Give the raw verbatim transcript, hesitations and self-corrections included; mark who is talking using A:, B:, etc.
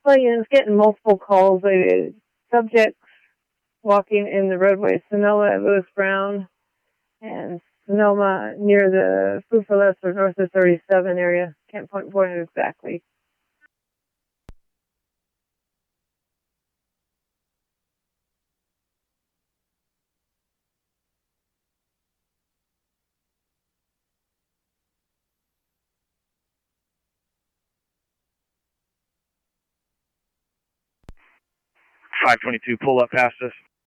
A: Well, you know, it's getting multiple calls. Uh, subjects walking in the roadway, Sonoma at Lewis Brown, and Sonoma near the Fufales or north of thirty-seven area. Can't point point it exactly.
B: five twenty-two, pull up past us.